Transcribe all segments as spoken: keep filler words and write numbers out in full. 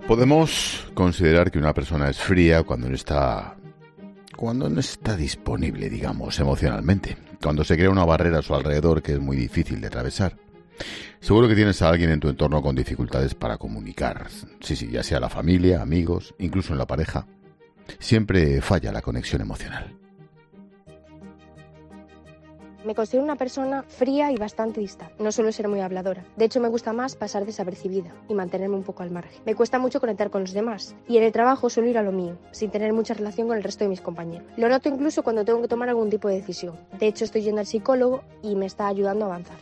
Podemos considerar que una persona es fría cuando no está, cuando no está disponible, digamos, emocionalmente. Cuando se crea una barrera a su alrededor que es muy difícil de atravesar. Seguro que tienes a alguien en tu entorno con dificultades para comunicar. Sí, sí, ya sea la familia, amigos, incluso en la pareja. Siempre falla la conexión emocional. Me considero una persona fría y bastante distante. No suelo ser muy habladora. De hecho, me gusta más pasar desapercibida y mantenerme un poco al margen. Me cuesta mucho conectar con los demás. Y en el trabajo suelo ir a lo mío, sin tener mucha relación con el resto de mis compañeros. Lo noto incluso cuando tengo que tomar algún tipo de decisión. De hecho, estoy yendo al psicólogo y me está ayudando a avanzar.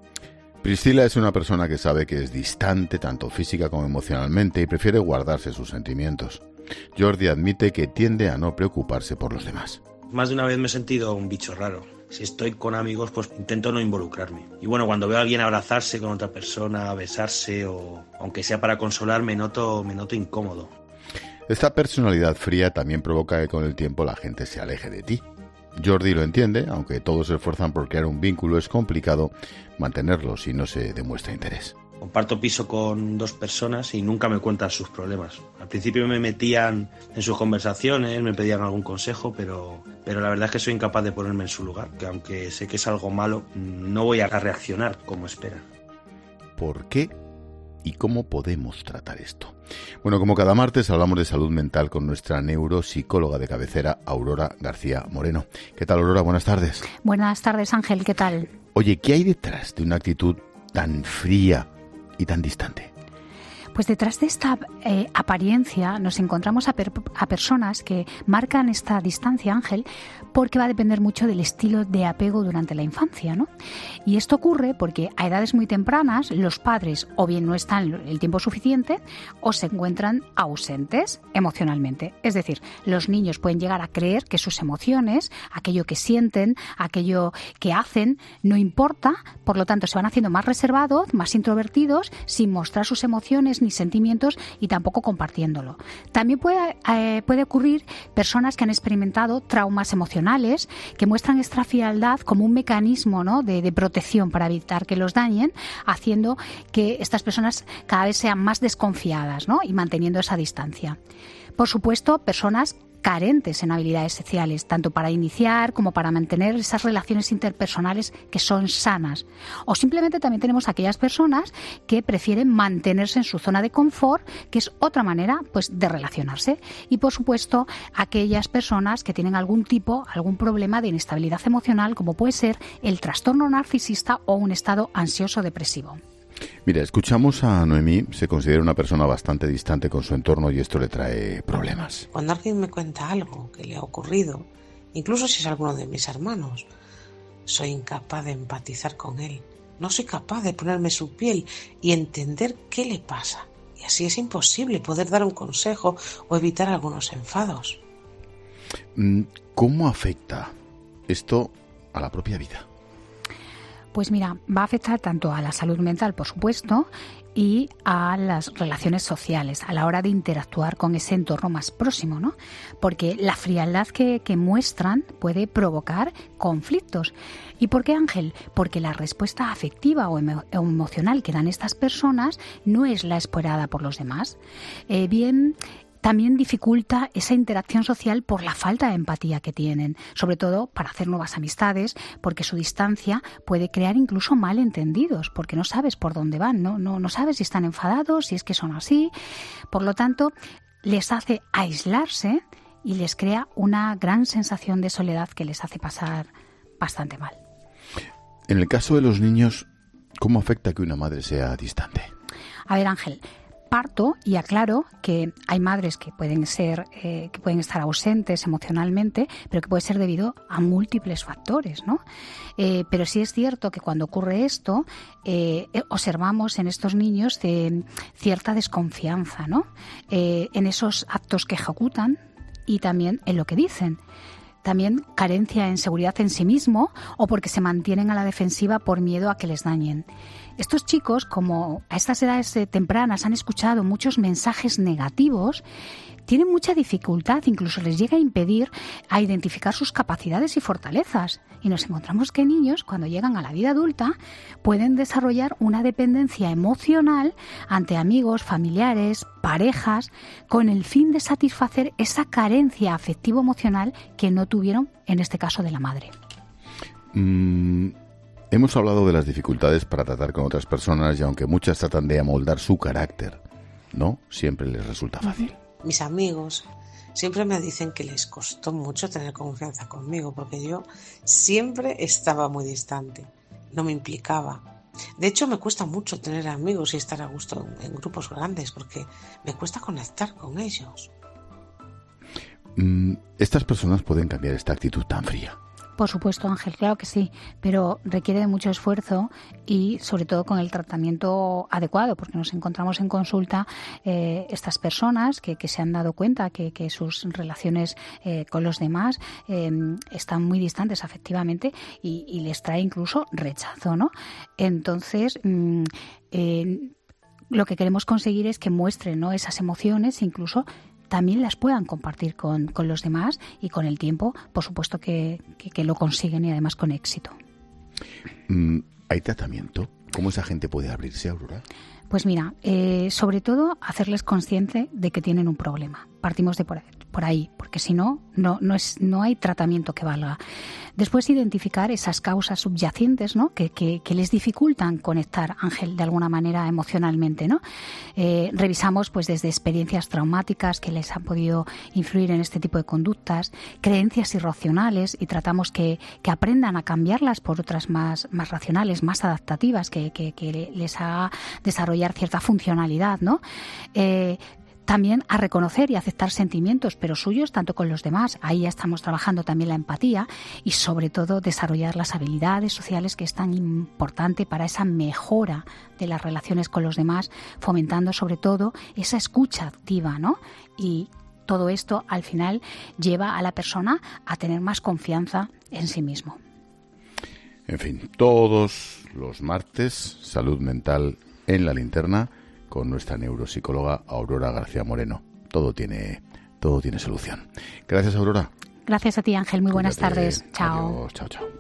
Priscila es una persona que sabe que es distante, tanto física como emocionalmente, y prefiere guardarse sus sentimientos. Jordi admite que tiende a no preocuparse por los demás. Más de una vez me he sentido un bicho raro. Si estoy con amigos, pues intento no involucrarme. Y bueno, cuando veo a alguien abrazarse con otra persona, besarse, o aunque sea para consolar, me noto, me noto incómodo. Esta personalidad fría también provoca que con el tiempo la gente se aleje de ti. Jordi lo entiende, aunque todos se esfuerzan por crear un vínculo, es complicado mantenerlo si no se demuestra interés. Comparto piso con dos personas y nunca me cuentan sus problemas. Al principio me metían en sus conversaciones, me pedían algún consejo, pero, pero la verdad es que soy incapaz de ponerme en su lugar, que aunque sé que es algo malo, no voy a reaccionar como esperan. ¿Por qué y cómo podemos tratar esto? Bueno, como cada martes hablamos de salud mental con nuestra neuropsicóloga de cabecera, Aurora García Moreno. ¿Qué tal, Aurora? Buenas tardes. Buenas tardes, Ángel. ¿Qué tal? Oye, ¿qué hay detrás de una actitud tan fría y tan distante? Pues detrás de esta eh, apariencia nos encontramos a, per- a personas que marcan esta distancia, Ángel, porque va a depender mucho del estilo de apego durante la infancia, ¿no? Y esto ocurre porque a edades muy tempranas los padres o bien no están el tiempo suficiente o se encuentran ausentes emocionalmente. Es decir, los niños pueden llegar a creer que sus emociones, aquello que sienten, aquello que hacen, no importa, por lo tanto se van haciendo más reservados, más introvertidos, sin mostrar sus emociones ni sentimientos y tampoco compartiéndolo. También puede, eh, puede ocurrir personas que han experimentado traumas emocionales que muestran esta frialdad como un mecanismo, ¿no?, de, de protección para evitar que los dañen, haciendo que estas personas cada vez sean más desconfiadas, ¿no?, y manteniendo esa distancia. Por supuesto, personas carentes en habilidades sociales, tanto para iniciar como para mantener esas relaciones interpersonales que son sanas. O simplemente también tenemos aquellas personas que prefieren mantenerse en su zona de confort, que es otra manera, pues, de relacionarse. Y, por supuesto, aquellas personas que tienen algún tipo, algún problema de inestabilidad emocional, como puede ser el trastorno narcisista o un estado ansioso depresivo. Mira, escuchamos a Noemí, se considera una persona bastante distante con su entorno y esto le trae problemas. Cuando alguien me cuenta algo que le ha ocurrido, incluso si es alguno de mis hermanos, soy incapaz de empatizar con él. No soy capaz de ponerme en su piel y entender qué le pasa. Y así es imposible poder dar un consejo o evitar algunos enfados. ¿Cómo afecta esto a la propia vida? Pues mira, va a afectar tanto a la salud mental, por supuesto, y a las relaciones sociales a la hora de interactuar con ese entorno más próximo, ¿no? Porque la frialdad que, que muestran puede provocar conflictos. ¿Y por qué, Ángel? Porque la respuesta afectiva o, emo- o emocional que dan estas personas no es la esperada por los demás. Eh, bien... También dificulta esa interacción social por la falta de empatía que tienen, sobre todo para hacer nuevas amistades, porque su distancia puede crear incluso malentendidos, porque no sabes por dónde van, no, no, no sabes si están enfadados, si es que son así. Por lo tanto, les hace aislarse y les crea una gran sensación de soledad que les hace pasar bastante mal. En el caso de los niños, ¿cómo afecta que una madre sea distante? A ver, Ángel, parto y aclaro que hay madres que pueden ser, eh, que pueden estar ausentes emocionalmente, pero que puede ser debido a múltiples factores, ¿no? Eh, pero sí es cierto que cuando ocurre esto, eh, observamos en estos niños de cierta desconfianza, ¿no? Eh, en esos actos que ejecutan y también en lo que dicen. También carencia en seguridad en sí mismo o porque se mantienen a la defensiva por miedo a que les dañen. Estos chicos, como a estas edades tempranas han escuchado muchos mensajes negativos, tienen mucha dificultad, incluso les llega a impedir a identificar sus capacidades y fortalezas. Y nos encontramos que niños, cuando llegan a la vida adulta, pueden desarrollar una dependencia emocional ante amigos, familiares, parejas, con el fin de satisfacer esa carencia afectivo-emocional que no tuvieron, en este caso, de la madre. Mm, hemos hablado de las dificultades para tratar con otras personas y aunque muchas tratan de amoldar su carácter, no siempre les resulta fácil. Mis amigos siempre me dicen que les costó mucho tener confianza conmigo porque yo siempre estaba muy distante, no me implicaba. De hecho, me cuesta mucho tener amigos y estar a gusto en, en grupos grandes porque me cuesta conectar con ellos. Mm, estas personas pueden cambiar esta actitud tan fría. Por supuesto, Ángel, claro que sí, pero requiere de mucho esfuerzo y sobre todo con el tratamiento adecuado, porque nos encontramos en consulta eh, estas personas que, que se han dado cuenta que, que sus relaciones eh, con los demás eh, están muy distantes afectivamente y, y les trae incluso rechazo, ¿no? Entonces, mmm, eh, lo que queremos conseguir es que muestren, ¿no?, esas emociones, incluso también las puedan compartir con, con los demás y con el tiempo, por supuesto que, que, que lo consiguen y además con éxito. ¿Hay tratamiento? ¿Cómo esa gente puede abrirse, Aurora? Pues mira, eh, sobre todo hacerles consciente de que tienen un problema. Partimos de por ahí, por ahí porque si no, no, no, es, no hay tratamiento que valga. Después identificar esas causas subyacentes, ¿no?, que, que, que les dificultan conectar, Ángel, de alguna manera emocionalmente, ¿no? Eh, revisamos pues desde experiencias traumáticas que les han podido influir en este tipo de conductas, creencias irracionales y tratamos que, que aprendan a cambiarlas por otras más, más racionales, más adaptativas, que, que, que les haga desarrollar cierta funcionalidad, ¿no? Eh, También a reconocer y aceptar sentimientos, pero suyos, tanto con los demás. Ahí ya estamos trabajando también la empatía y, sobre todo, desarrollar las habilidades sociales, que es tan importante para esa mejora de las relaciones con los demás, fomentando, sobre todo, esa escucha activa, ¿no? Y todo esto, al final, lleva a la persona a tener más confianza en sí mismo. En fin, todos los martes, salud mental en la linterna, con nuestra neuropsicóloga Aurora García Moreno. Todo tiene, todo tiene solución. Gracias, Aurora. Gracias a ti, Ángel. Muy buenas Cuídate. tardes. Chao. Adiós. Chao, chao.